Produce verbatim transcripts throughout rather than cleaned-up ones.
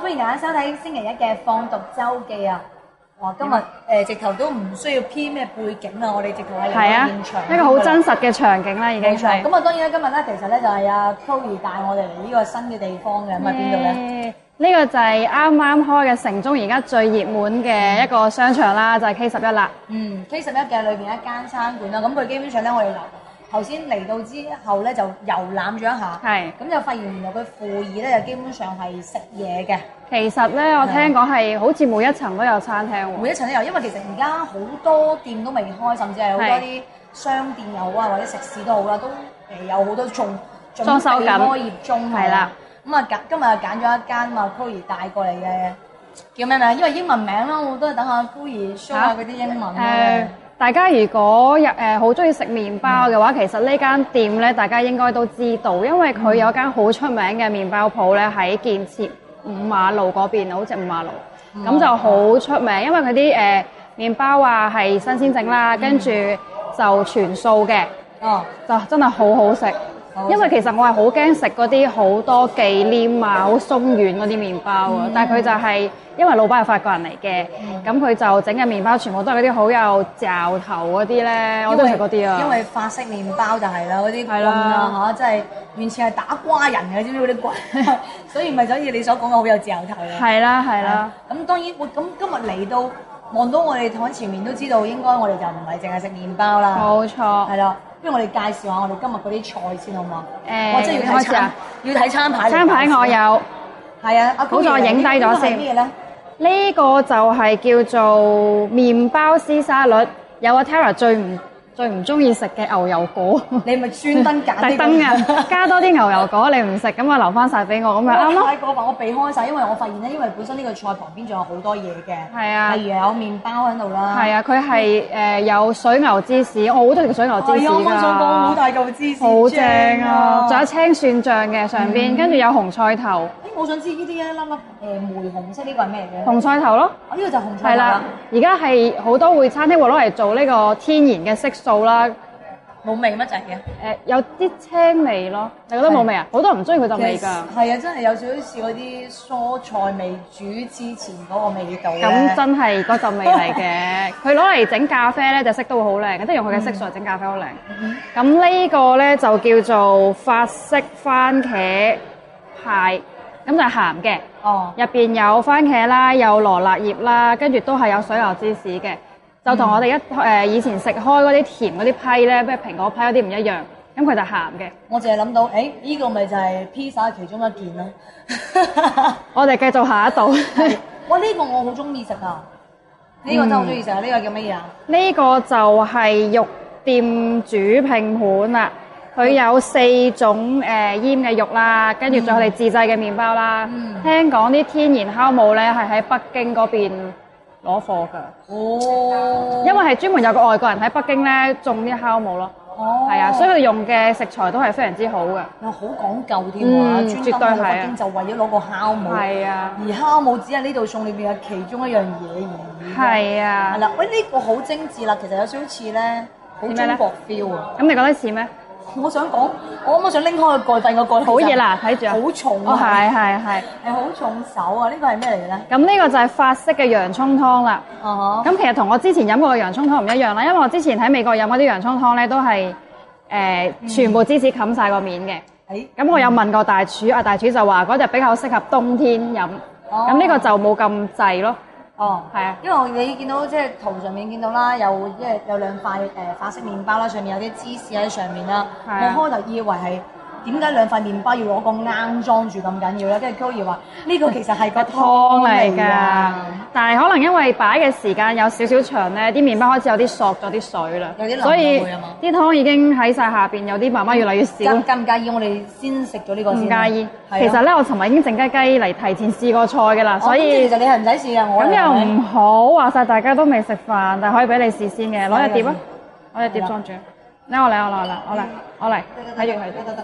歡迎大家收睇星期一嘅放毒周記啊！哇，今日誒、呃、直頭都唔需要編咩背景啊，我哋直頭係嚟到現場， 一個好真實嘅場景啦，已經係。 咁啊，當然咧，今日咧其實咧就係阿 Chloe 帶我哋嚟呢個新嘅地方嘅，咁喺邊度咧？ 呢個就係啱啱開嘅城中而家最熱門嘅一個商場啦，就係 K 十一啦。 嗯，K 十一嘅裏邊一間餐館啦，咁佢基本上咧我哋留頭先嚟到之後咧就遊覽咗一下， 係。咁就發現原來佢負二咧就基本上係食嘢嘅。 其實咧，我聽講係好似每一層都有餐廳喎。 每一層都有，因為其實而家好多店都未開，甚至係好多啲商店又好啊，或者食肆都好啦，都誒有好多仲裝修緊開業中係啦。 咁啊，揀今日揀咗一間嘛 Chloe 帶過嚟嘅，叫咩名？因為英文名啦，我都係等下 Chloe show 下嗰啲英文嘅。 大家如果入誒好中意食麵包嘅話，其實呢間店咧，大家應該都知道，因為佢有間好出名嘅麵包鋪咧，喺建設五馬路嗰邊，好似五馬路，咁、嗯、就好出名，因為佢啲誒麵包啊係新鮮整啦，跟住就全素嘅，哦，就真係好好食。因為其實我係好驚食嗰啲好多忌廉啊、好鬆軟嗰啲麵包啊，嗯、但係佢就係、是、因為老闆係法國人嚟嘅，咁佢、嗯、就整嘅麵包全部都係嗰啲好有嚼頭嗰啲咧，我都食嗰啲啊。因為法式麵包就係啦，嗰啲棍啊嚇，即係完全係打瓜人嘅，知唔知嗰啲棍？所以咪就好似你所講嘅好有嚼頭嘅。係啦係啦。咁當然，我咁今日嚟到望到我哋台前面都知道，應該我哋就唔係淨係食麵包啦。冇錯。係啦。不如我哋介紹下我哋今日嗰啲菜先好嘛？誒，我真係要睇餐，要睇餐牌。餐牌我有，係啊，好在我影低咗先。咩咧？呢個就係叫做麵包絲沙律，有個 Tara 最唔最唔中意食嘅牛油果。你咪專登揀特登啊！加多啲牛油果，你唔食咁啊，留翻晒俾我咁咪啱咯。太過分，我避開晒，因為我發現咧，因為本身呢個菜旁邊仲有好多嘢嘅。係啊，例如有麵包喺度啦。係啊，佢係誒有水牛芝士，我好中意食水牛芝士㗎。我想講好大嚿芝士，好正啊！仲有青蒜醬嘅上邊，跟住有紅菜頭。誒，我想知呢啲一粒粒誒玫紅色呢個係咩嘅？紅菜頭咯。啊，呢個就紅菜頭。係啦，而家係好多會餐廳會攞嚟做呢個天然嘅色素啦。冇味乜滯嘅？誒，有啲青味咯。你覺得冇味啊？好多人唔中意佢陣味㗎。係啊，真係有少少似嗰啲蔬菜未煮之前嗰個味道。咁真係嗰陣味嚟嘅。佢攞嚟整咖啡咧，就色都會好靚，即係用佢嘅色素整咖啡好靚。咁呢個咧就叫做法式番茄派，咁就係鹹嘅。哦。入邊有番茄啦，有羅勒葉啦，跟住都係有水牛芝士嘅。就同我哋一誒、呃、以前食開嗰啲甜嗰啲批咧，譬如蘋果批嗰啲唔一樣，咁佢就鹹嘅。我淨係諗到，誒、欸、呢、這個咪就係披薩其中一件咯。我哋繼續下一道。哇！呢、這個我好中意食啊！呢、這個真係好中意食啊！呢、嗯、個叫乜嘢啊？呢個就係肉店主拼盤啦。佢有四種誒、呃、醃嘅肉啦，跟住仲有佢哋自製嘅麵包啦。嗯、聽講啲天然酵母咧係喺北京嗰邊攞貨㗎，哦，因為係專門有個外國人喺北京咧種啲酵母咯，哦，係啊，所以佢用嘅食材都係非常之好嘅，哇，好講究添啊，專登去北京就為咗攞個酵母，係啊，而酵母只係呢道餸裏邊嘅其中一樣嘢而已，係啊，係啦，喂，呢個好精緻啦，其實有少少似咧，好中國 feel 啊，咁你覺得似咩？我想講，我啱啱想拎開個蓋，第二個蓋好熱啦，睇住啊，好重啊，係係係，係好重手啊！呢個係咩嚟嘅咧？咁呢個就係法式嘅洋葱湯啦。哦，咁其實同我之前飲過嘅洋葱湯唔一樣啦，因為我之前喺美國飲嗰啲洋葱湯咧，都係誒全部芝士冚晒個面嘅。誒，咁我有問過大廚，啊大廚就話嗰隻比較適合冬天飲。哦，咁呢個就冇咁滯咯。哦，係啊，因為你見到即係圖上面見到啦，有即係有兩塊誒法式麵包啦，上面有啲芝士喺上面啦。我開頭以為係點解兩塊麵包要攞個罌裝住咁緊要咧？跟住 Chloe 話呢個其實係個湯嚟㗎，但係可能因為擺嘅時間有少少長咧，啲麵包開始有啲索咗啲水啦，有啲所以啲湯已經喺晒下邊，有啲慢慢越嚟越少。介唔介意我哋先食咗呢個先？唔介意。其實咧，我尋日已經靜雞雞嚟提前試過菜㗎啦，所以其實你係唔使試嘅。我咁又唔好話晒，大家都未食飯，但係可以俾你試先嘅。攞隻碟啊，攞隻碟裝住。嚟我嚟我嚟我嚟我嚟我嚟睇住睇住得得。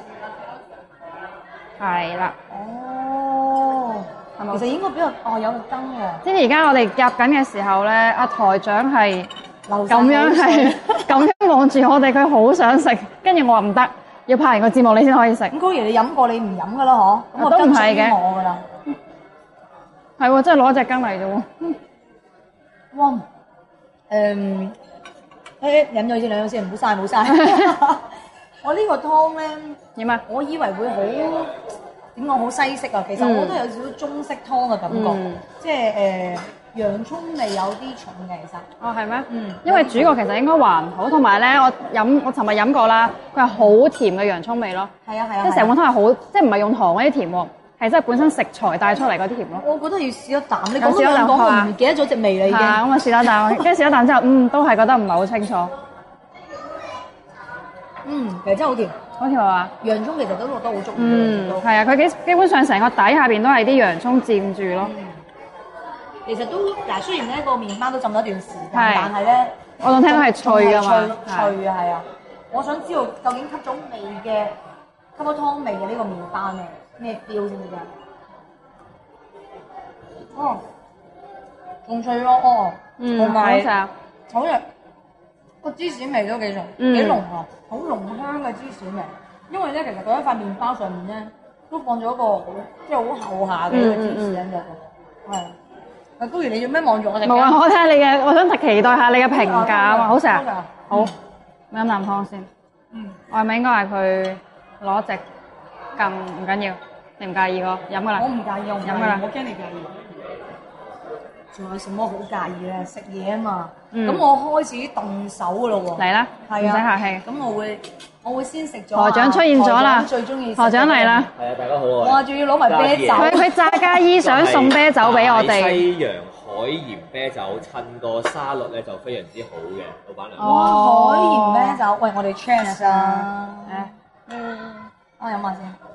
係啦。哦，係咪？其實應該比較哦有個燈喎。即係而家我哋夾緊嘅時候咧，阿台長係咁樣係咁樣望住我哋，佢好想食，跟住我話唔得。要拍完個節目你先可以食。咁高爺你飲過你唔飲噶啦嗬？咁我都唔係嘅。我噶啦。 係喎，真係攞隻羹嚟啫喎。 哇！誒誒飲咗先兩樣先，唔好嘥唔好嘥。我呢個湯咧點啊？ 我以為會好點講好西式啊，其實我覺得有少少中式湯嘅感覺， 嗯、 即係誒、呃、洋葱味有啲重嘅其實。 哦，係咩？ 嗯， 因為主角其實應該還好，同埋咧我飲我尋日飲過啦，佢係好甜嘅洋葱味咯。 係啊係啊， 即係成碗湯係好，即係唔係用糖嗰啲甜喎，係真係本身食材帶出嚟嗰啲甜咯。 我覺得要試一啖，你有試一啖講我啊唔記得咗隻味啦已經。 係啊，咁啊試一啖，跟住試一啖之後，嗯，都係覺得唔係好清楚。 嗯，其實真係好甜。 好甜係嘛？ 洋葱其實都落得好足嘅。 嗯，係啊，佢基基本上成個底下邊都係啲洋葱佔住咯。 嗯其實都嗱，雖然咧個麵包都浸咗一段時間， 係但係咧我仲聽到係脆㗎嘛， 脆脆啊係啊！我想知道究竟吸咗味嘅吸咗湯味嘅呢個麵包咩咩 feel 先唔知啊？哦，仲脆咯哦， 嗯， 同埋好食啊！ 好食，個芝士味都幾重， 嗯幾濃啊，好濃香嘅芝士味。因為咧，其實佢一塊麵包上面咧都放咗一個好即係好厚下嘅一個芝士喺度，係。阿高如，你做咩望住我哋？ 冇啊！我睇下你嘅，我想期待下你嘅評價啊嘛，好食啊！好，飲啖湯先。 嗯， 我係咪應該係佢攞隻羹？唔緊要，你唔介意個飲噶啦？ 我唔介意，我唔介意， 飲噶啦， 我驚你介意。仲有什麼好介意咧？食嘢啊嘛。 嗯。 咁我開始動手噶咯喎。 嚟啦，唔使係啊。 客氣。 咁我會，我會先食咗。 河長出現咗啦！ 最中意。 河長嚟啦！ 係啊，大家好啊！ 哇，仲要攞埋啤酒。 佢佢炸家姨想送啤酒俾我哋。 西洋海鹽啤酒襯個沙律咧就非常之好嘅，老闆娘。 哇！海鹽啤酒，喂，我哋 cheers 啊！ 誒， 嗯，我飲下先。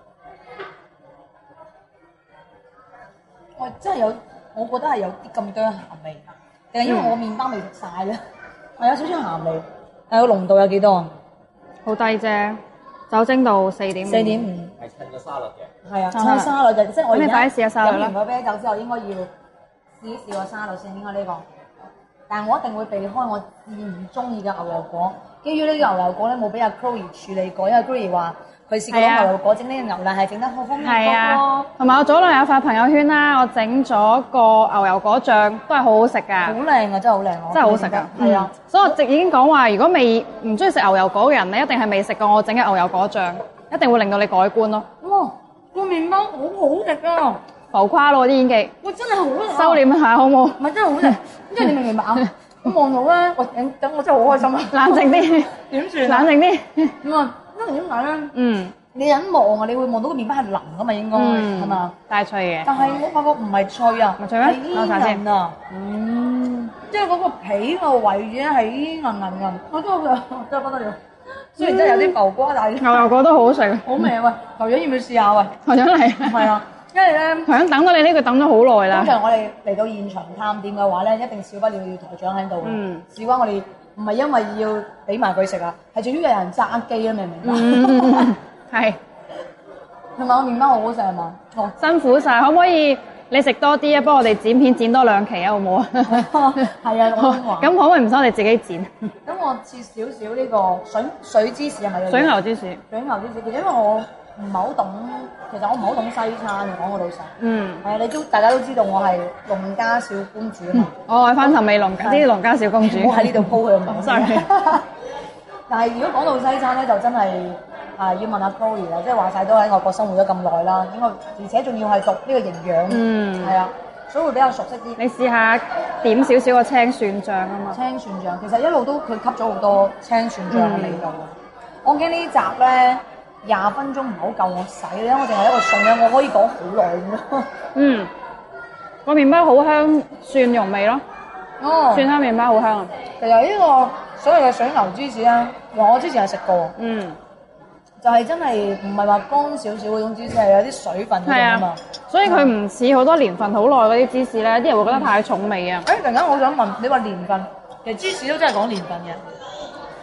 喂，真係有，我覺得係有啲咁多鹹味，定係因為我麵包未食晒咧？係有少少鹹味，係個濃度有幾多啊？ 好低啫，酒精度四點五。 四點五。 係襯個沙律嘅。 係啊，襯沙律嘅，即係我而家咁你快啲試下沙律啦飲完個啤酒之後，應該要試一試個沙律先，應該呢個。但係我一定會避開我至唔中意嘅牛油果。基於呢個牛油果咧冇俾阿 Chloe 處理過，因為 Chloe 話佢試過攞牛油果整呢個牛奶係整得好方便咯。 同埋我早兩日有發朋友圈啦，我整咗個牛油果醬，都係好好食㗎。 好靚啊！真係好靚啊！ 真係好食㗎。 係啊， 所以我直已經講話，如果未唔中意食牛油果嘅人咧，一定係未食過我整嘅牛油果醬，一定會令到你改觀咯。 哇！個麵包好好食啊！ 浮誇咯啲演技。 哇！真係好食。 收斂下好冇？ 唔係真係好食，即係你明唔明白啊？咁望到咧，我等等我真係好開心啊！ 冷靜啲， 點算？ 冷靜啲。 咁啊，因為點解咧？ 嗯。 你一望啊，你會望到個麵包係腍噶嘛，應該係嘛？ 帶脆嘅。 但係我發覺唔係脆啊， 唔係脆咩？ 係煙韌啊。 嗯。 即係嗰個皮個位置咧係煙韌韌韌，我真係真係不得了。雖然真係有啲浮瓜，但係牛油果都好好食。 好味啊！喂，頭長要唔要試下喂？ 頭長嚟。 係啊。因為咧， 頭長等咗你呢個等咗好耐啦。 通常我哋嚟到現場探店嘅話咧，一定少不了要台長喺度嘅。 嗯。 事關我哋唔係因為要俾埋佢食啊，係仲要有人揸機啊，明唔明白？ 嗯，係。 同埋個麵包好好食係嘛？哦， 辛苦晒，可唔可以你食多啲啊？幫我哋剪片剪多兩期啊，好唔好啊？ 係啊，我都話。 咁可唔可以唔使我哋自己剪？ 咁我切少少呢個水水芝士係咪？ 水牛芝士。 水牛芝士，其實因為我唔係好懂，其實我唔係好懂西餐嘅，講個老實。 嗯。 係啊，你都大家都知道我係農家小公主啊嘛。 我係翻頭尾農家，啲農家小公主。 唔好喺呢度鋪佢個名。 sorry。 但係如果講到西餐咧，就真係啊要問下 Chloe 啦，即係話晒都喺外國生活咗咁耐啦，應該而且仲要係讀呢個營養， 嗯， 係啊，所以會比較熟悉啲。 你試下點少少個青蒜醬啊嘛。 青蒜醬其實一路都佢吸咗好多青蒜醬嘅味道。我驚呢集咧廿分鐘唔係好夠我洗咧，我淨係一個餸咧，我可以講好耐咁咯。 嗯，個麵包好香蒜蓉味咯。 哦， 蒜香麵包好香啊！ 其實呢個所謂嘅水牛芝士咧，我之前係食過， 嗯， 就係真係唔係話乾少少嗰種芝士，係有啲水分嗰種啊嘛。 所以佢唔似好多年份好耐嗰啲芝士咧，啲人會覺得太重味啊。 誒，突然間我想問，你話年份，其實芝士都真係講年份嘅。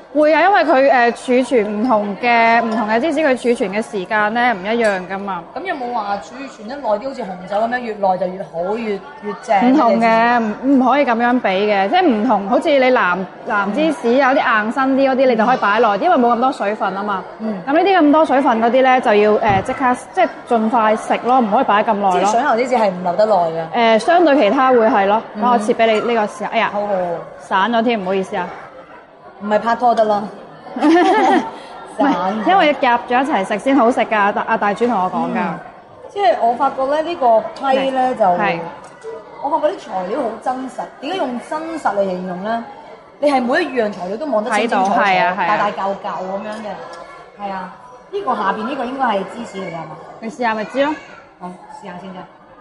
會啊，因為佢誒儲存唔同嘅唔同嘅芝士，佢儲存嘅時間咧唔一樣噶嘛。 咁有冇話儲存得耐啲，好似紅酒咁樣，越耐就越好，越越正？ 唔同嘅，唔唔可以咁樣比嘅，即係唔同。好似你藍藍芝士有啲硬身啲嗰啲，你就可以擺耐啲，因為冇咁多水分啊嘛。 嗯。 咁呢啲咁多水分嗰啲咧，就要誒即刻即係盡快食咯，唔可以擺咁耐咯。 即係水牛芝士係唔留得耐嘅。 誒，相對其他會係咯。咁我切俾你呢個試下。哎呀， 好好。 散咗添，唔好意思啊。 唔係拍拖得啦。 唔係，因為夾咗一齊食先好食㗎。阿大阿大豬同我講㗎。 即係我發覺咧，呢個批咧就， 係我發覺啲材料好真實。點解用真實嚟形容咧？你係每一樣材料都望得清清楚楚， 係啊係啊大大嚿嚿咁樣嘅。係啊，呢個下邊呢個應該係芝士嚟㗎係嘛？ 你試下咪知咯。 好，試下先啫。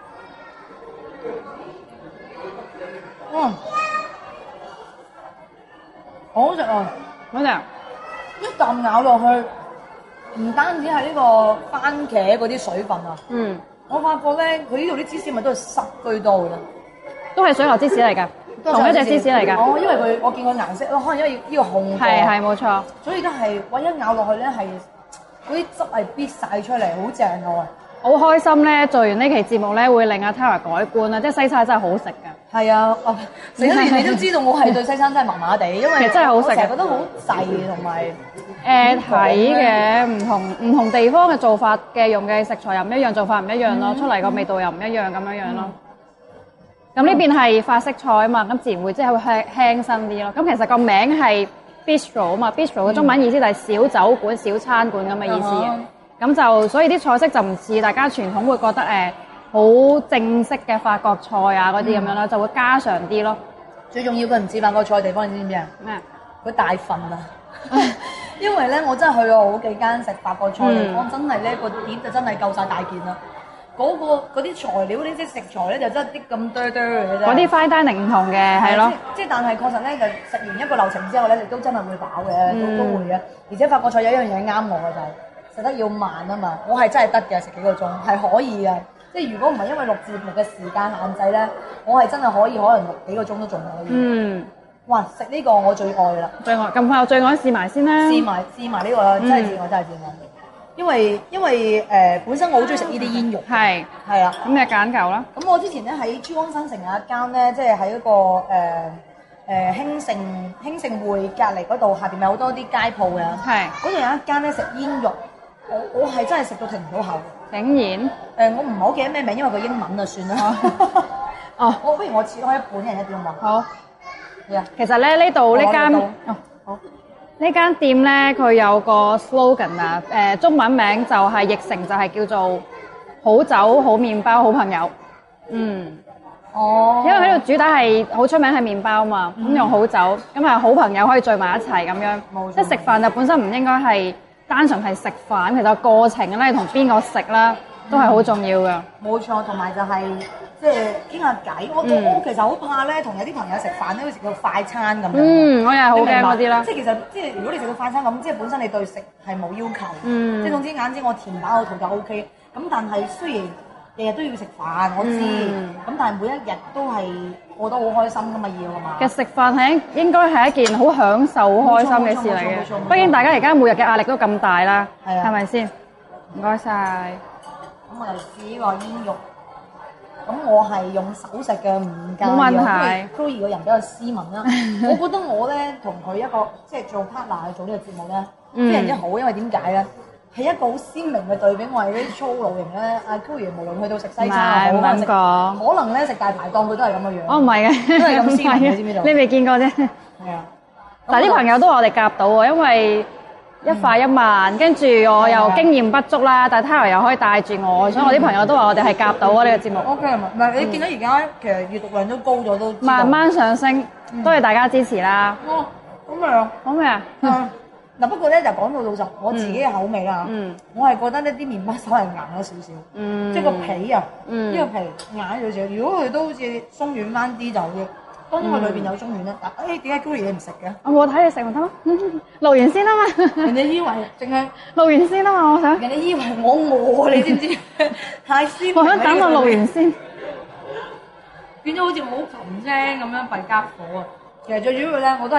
嗯，好好食啊！ 好食。 一啖咬落去，唔單止係呢個番茄嗰啲水分啊， 嗯， 我發覺咧，佢呢度啲芝士咪都係濕居多嘅， 都係水牛芝士嚟㗎，同一隻芝士嚟㗎。 哦，因為佢我見佢顏色咯，可能因為呢個紅過， 係係冇錯。 所以都係，我一咬落去咧係嗰啲汁係逼晒出嚟，好正喎！ 好開心咧！做完呢期節目咧，會令阿 Tara 改觀啦，即係西餐真係好食㗎。 係啊，食得完你都知道我係對西餐真係麻麻地，因為其實真係好食嘅， 我成日覺得好滯同埋誒睇嘅唔同唔同地方嘅做法嘅用嘅食材又唔一樣，做法唔一樣咯，出嚟個味道又唔一樣咁樣樣咯。咁呢邊係法式菜啊嘛，咁自然會即係會輕輕身啲咯。咁其實個名係 bistro 啊嘛 ，bistro 嘅中文意思就係小酒館、小餐館咁嘅意思嘅。咁就所以啲菜式就唔似大家傳統會覺得誒好正式嘅法國菜啊嗰啲咁樣啦，就會家常啲咯。 最重要佢唔似法國菜嘅地方，你知唔知啊？ 咩？ 佢大份啊！因為咧，我真係去過好幾間食法國菜地方，真係咧個碟就真係夠晒大件啦。嗰個嗰啲材料呢啲食材咧就真係啲咁多多嘅啫。 嗰啲 fine dining 唔同嘅係咯。 即係但係確實咧，就食完一個流程之後咧，你都真係會飽嘅，都都會嘅。而且法國菜有一樣嘢啱我嘅就係。食得要慢啊嘛，我係真係得嘅，食幾個鐘係可以嘅。即係如果唔係因為錄節目嘅時間限制咧，我係真係可以可能錄幾個鐘都仲可以。嗯，哇！食呢個我最愛啦， 最愛咁快，我最愛試埋先啦。 試埋試埋呢個啦，真係試我真係試我。因為因為誒、呃、本身我好中意食呢啲煙肉，係係啦。咁你揀嚿啦。咁我之前咧喺珠江新城有一間咧，即係喺一個誒誒興盛興盛匯隔離嗰度，下邊咪好多啲街鋪嘅。係嗰度有一間咧食煙肉。我我係真係食到停唔到口，竟然誒、呃、我唔係好記得咩名，因為佢英文就算啦。哦，我不如我切開一半一人一點好唔好？好。Yeah. 其實咧呢度呢間哦好呢間店咧佢有個 slogan 啊，誒、呃、中文名就係譯成就係叫做好酒好麵包好朋友。嗯。哦。因為喺度主打係好出名係麵包嘛，咁、嗯、用好酒，咁啊好朋友可以聚埋一齊咁樣。冇錯。即係食飯就本身唔應該係。單純係食飯，其實過程咧同邊個食啦，都係好重要㗎。冇錯，同埋就係即係傾下偈。我我其實好怕咧，同有啲朋友食飯咧，會食到快餐咁樣。嗯，我又係好驚嗰啲啦。即係其實即係如果你食到快餐咁，即係本身你對食係冇要求。嗯。即係總之眼知我填飽我肚就 O K。咁但係雖然日日都要食飯，我知。咁但係每一日都係過得好開心㗎嘛，要係嘛？其實食飯係應該係一件好享受、好開心嘅事嚟嘅。畢竟大家而家每日嘅壓力都咁大啦，係咪先？唔該晒。咁我哋試呢個煙肉。咁我係用手食嘅，唔介意。冇問題。Chloe 個人比較斯文啦，我覺得我咧同佢一個即係做 partner 去做呢個節目咧，非常之好，因為點解咧？係一個好鮮明嘅對比，我係啲粗魯型咧。阿 Chloe 無論去到食西餐又好，可能可能咧食大排檔佢都係咁嘅樣。哦，唔係嘅，都係咁斯文嘅，知唔知道？你未見過啫。係啊。但係啲朋友都話我哋夾到喎，因為一快一慢，跟住我又經驗不足啦，但係 Tara 又可以帶住我，所以我啲朋友都話我哋係夾到啊呢個節目。O K 係咪？唔係你見到而家其實閱讀量都高咗，都慢慢上升，多謝大家支持啦。哦，好味啊！好味啊！嗱，不過咧就講到老實，我自己嘅口味啦，嗯、我係覺得呢啲麵包手係硬咗少少，嗯、即係個皮啊，呢、嗯、個皮硬咗少少。如果佢都好似鬆軟翻啲就好嘅，當然佢裏邊有鬆軟啦。但誒點解 Chloe 你唔食嘅？我冇睇你食咪得咯，錄完先啊嘛。人哋以為淨係錄完先啊嘛，我想。人哋以為我餓，你知唔知？太鮮。我想等我錄完先，變咗好似好琴聲咁樣弊家伙啊！其實最主要咧，我都係。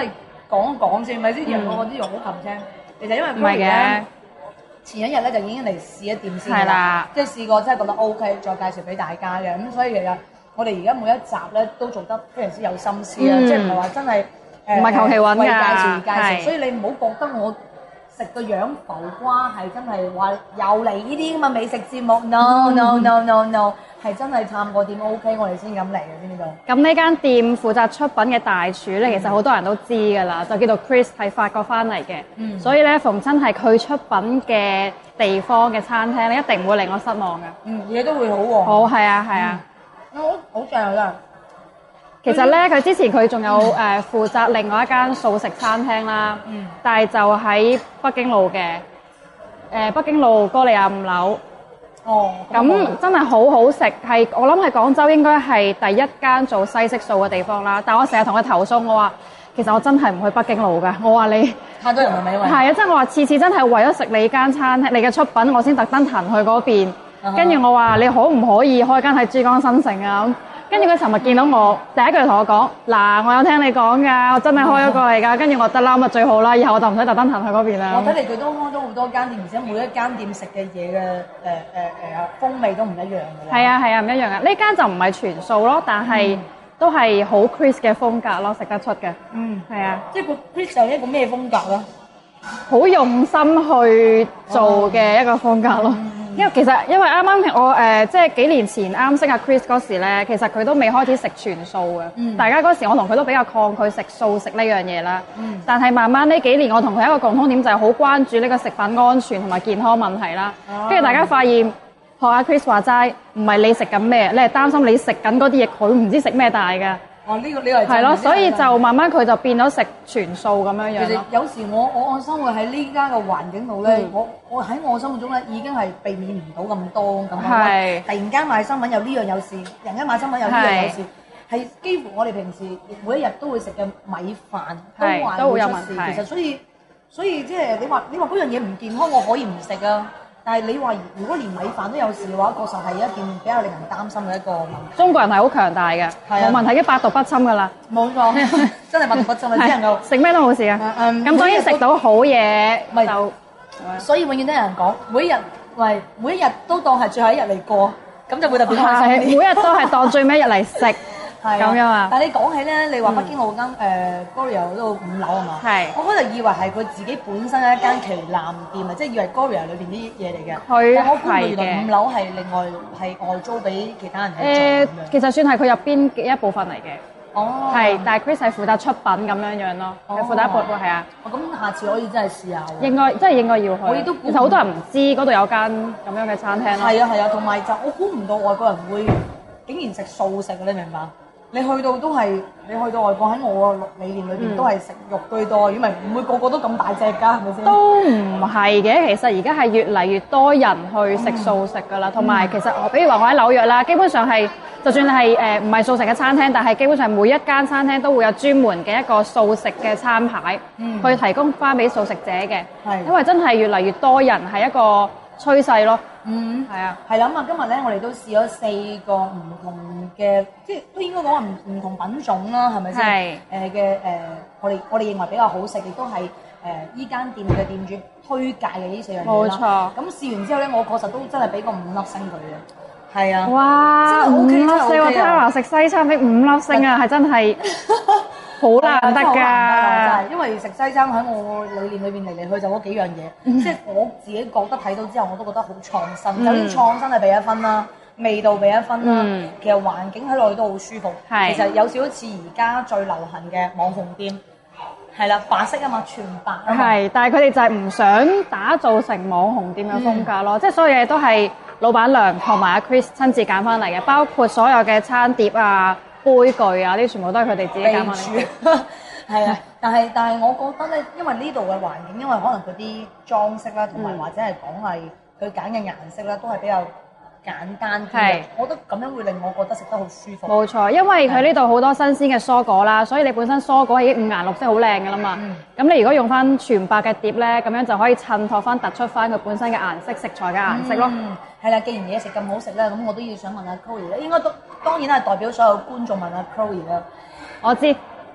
講一講先，咪之前我啲肉好擒青，其實因為唔係嘅。 前一日咧就已經嚟試一店先係啦， 即係試過真係覺得 O K，再介紹俾大家嘅。咁所以其實我哋而家每一集咧都做得非常之有心思啦，即係唔係話真係誒唔係求其揾㗎為介紹而介紹， 係所以你唔好覺得我食個樣浮瓜係真係話又嚟呢啲咁嘅美食節目，no no no no no，係真係探過店 O K，我哋先咁嚟嘅，知唔知道？ 咁呢間店負責出品嘅大廚咧，其實好多人都知㗎啦，就叫做 Chris，係法國翻嚟嘅。 嗯所以咧，逢親係佢出品嘅地方嘅餐廳咧，一定唔會令我失望㗎。 嗯，嘢都會好喎。 好，係啊，係啊。 好好正啊！ 其實咧，佢之前佢仲有誒、呃、負責另外一間素食餐廳啦， 嗯但係就喺北京路嘅，誒、呃、北京路歌利亞五樓。 哦， 咁真係好好食，係我諗係廣州應該係第一間做西式素嘅地方啦。但我成日同佢投訴，我話其實我真係唔去北京路㗎。我話你太多人係咪因為？ 係啊，即係我話次次真係為咗食你間餐廳，你嘅出品，我先特登騰去嗰邊。跟住我話你可唔可以開間喺珠江新城啊？跟住佢尋日見到我，第一句同我講：嗱，我有聽你講㗎，我真係開咗過嚟㗎。跟住我得啦，咁啊最好啦，以後我就唔使特登騰去嗰邊啦。 我睇嚟佢都開咗好多間店，而且每一間店食嘅嘢嘅誒誒誒風味都唔一樣㗎啦。 係啊係啊，唔一樣啊！呢間就唔係全素咯，但係都係好 Chris 嘅風格咯，食得出嘅。 嗯， 係啊， 即係個 Chris 係一個咩風格咧？ 好用心去做嘅一個風格咯。因為其實因為啱啱我誒、呃、即係幾年前啱識阿 Chris 嗰時咧，其實佢都未開始食全素嘅。 嗯大家嗰時我同佢都比較抗拒食素食呢樣嘢啦。 嗯但係慢慢呢幾年，我同佢一個共通點就係好關注呢個食品安全同埋健康問題啦。跟住、大家發現，學阿 Chris 話齋，唔係你食緊咩，你係擔心你食緊嗰啲嘢，佢唔知食咩大㗎。 哦，呢個呢個係係咯，所以真嘅就慢慢佢就變咗食全素咁樣樣其實咯。 有時我我我生活喺呢家嘅環境度咧， 嗯我我喺我心目中咧已經係避免唔到咁多咁樣。 係突然間買新聞有呢樣有事，突然間買新聞有呢樣有事，係幾乎我哋平時每一日都會食嘅米飯都係話都會有問會出事。 題其實所以所以即係你話你話嗰樣嘢唔健康，我可以唔食啊。但係你話如果連米飯都有事嘅話，確實係一件比較令人擔心嘅一個問題。 中國人係好強大嘅， 係啊冇問題，已經百毒不侵㗎啦。 冇錯，真係百毒不侵，你只能夠。 食咩都冇事嘅。 嗯咁當然食到好嘢咪就所以永遠都有人講，每一日喂，每一日都當係最後一日嚟過，咁就會特別開係心啲。 每日都係當最尾一日嚟食， 係咁樣啊但係你講起咧，你話北京路間誒 Gloria 嗰度五樓係嘛？ 係我嗰陣以為係佢自己本身一間旗艦店啊，即係以為 Gloria 裏邊啲嘢嚟嘅。 佢但我估唔到係嘅原來五樓係另外係外租俾其他人去誒做咁樣。 其實算係佢入邊嘅一部分嚟嘅， 哦， 係，但係 Chris 係負責出品咁樣樣咯， 哦係負責一部分係啊， 哦咁下次可以真係試下喎。 應該真係應該要去。 我亦都估其實好多人唔知嗰度有間咁樣嘅餐廳咯。 係啊係啊，同埋就我估唔到外國人會竟然食素食，你明白？你去到都係，你去到外國喺我個理念裏邊都係食肉居多，如果唔係唔會個個都咁大隻㗎，係咪先？ 都唔係嘅，其實而家係越嚟越多人去食素食㗎啦，同埋、其實我比如話我喺紐約啦，基本上係就算係誒唔係素食嘅餐廳，但係基本上每一間餐廳都會有專門嘅一個素食嘅餐牌， 嗯去提供翻俾素食者嘅。 係因為真係越嚟越多人係一個趨勢咯。 嗯， 係啊， 係啦咁啊，今日咧我哋都試咗四個唔同嘅，即係都應該講話唔唔同品種啦，係咪先？ 係誒嘅誒，我哋我哋認為比較好食，亦都係誒依間店嘅店主推介嘅呢四樣嘢啦。 冇錯咁試完之後咧，我確實都真係俾個五粒星佢嘅。係啊。 哇！ 真係五 OK， 粒真係星 OK 啊 ，Tara 食西餐俾五粒星啊，係真係好難得係啊真係好難得啊㗎。 真係因為食西餐喺我理念裏邊嚟嚟去就嗰幾樣嘢，即係我自己覺得睇到之後我都覺得好創新。首先創新係俾一分啦，味道俾一分啦， 嗯其實環境喺落去都好舒服。 係其實有少少似而家最流行嘅網紅店，係啦，白色啊嘛，全白啊嘛。 係，但係佢哋就係唔想打造成網紅店嘅風格咯，即係所有嘢都係老闆娘同埋阿 Chris 親自揀翻嚟嘅，包括所有嘅餐碟啊、杯具啊，呢啲全部都係佢哋自己揀翻嚟嘅。 備註係啊，但係但係我覺得咧，因為呢度嘅環境，因為可能佢啲裝飾啦，同埋嗯或者係講係佢揀嘅顏色啦，都係比較簡單啲係嘅。我覺得咁樣會令我覺得食得好舒服。 冇錯，因為佢呢度好多新鮮嘅蔬果啦，所以你本身蔬果已經五顏六色好靚㗎啦嘛。 嗯咁、你如果用翻全白嘅碟咧，咁樣就可以襯托翻突出翻佢本身嘅顏色、食材嘅顏色咯。 嗯，係啦，既然嘢食咁好食咧，咁我都要想問下 Chloe 咧，應該都當然係代表所有觀眾問下 Chloe 啦。 我知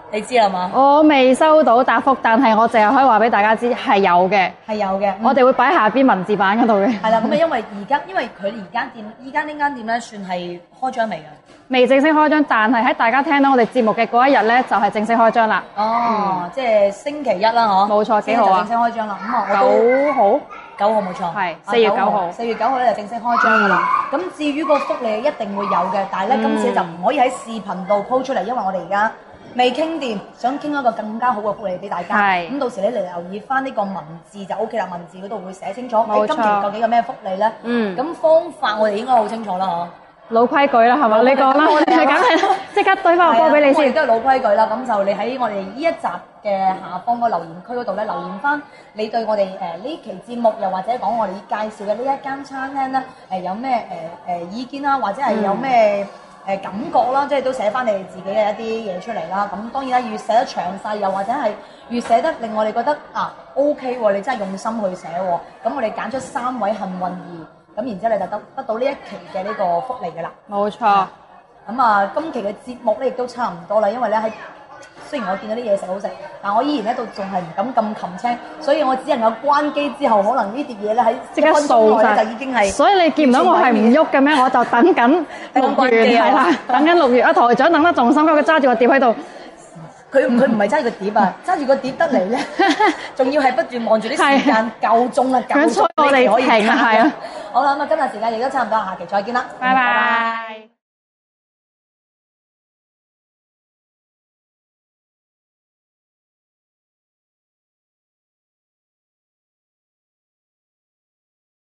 你知啦嘛？ 我未收到答覆，但係我淨係可以話俾大家知係有嘅， 係有嘅。 我哋會擺下邊文字版嗰度嘅。 係啦，咁啊，因為而家因為佢而家店，依家呢間店咧算係開張未㗎？ 未正式開張，但係喺大家聽到我哋節目嘅嗰一日咧，就係正式開張啦。 哦，即係星期一啦，嗬。 冇錯，幾號啊？ 正式開張啦。咁啊，我九號。 九號冇錯， 係四月九號。 四月九號咧就正式開張㗎啦。咁至於個福利一定會有嘅，但係咧今次就唔可以喺視頻度 po 出嚟，因為我哋而家未傾掂，想傾一個更加好嘅福利俾大家。 係。咁到時你嚟留意翻呢個文字就 O K 啦，文字嗰度會寫清楚。冇錯。今期究竟有咩福利咧？嗯。咁方法我哋應該好清楚啦，嗬。老規矩啦，係嘛？你講啦，梗係即刻對翻個波俾你先。我哋都係老規矩啦，咁就你喺我哋呢一集嘅下方個留言區嗰度咧，留言翻你對我哋誒呢期節目，又或者講我哋介紹嘅呢一間餐廳咧，誒有咩誒誒意見啦，或者係有咩誒感覺啦，即係都寫翻你哋自己嘅一啲嘢出嚟啦。咁當然啦，越寫得詳細，又或者係越寫得令我哋覺得啊 OK 喎，你真係用心去寫喎。咁我哋揀出三位幸運兒。咁然之後你就得得到呢一期嘅呢個福利嘅啦。冇錯。咁啊，今期嘅節目咧亦都差唔多啦，因為咧喺雖然我見到啲嘢食好食，但我依然喺度仲係唔敢咁擒青，所以我只能夠關機之後，可能呢碟嘢咧喺即刻掃晒就已經係。所以你見唔到我係唔喐嘅咩？我就等緊六月係啦，等緊六月啊！台長等得仲心急，佢揸住個碟喺度。佢佢唔係揸住個碟啊，揸住個碟得嚟咧，仲要係不斷望住啲時間夠鐘啦，夠鐘你可以停啦，係啊。好啦，咁啊，今日時間亦都差唔多，下期再見啦，拜拜。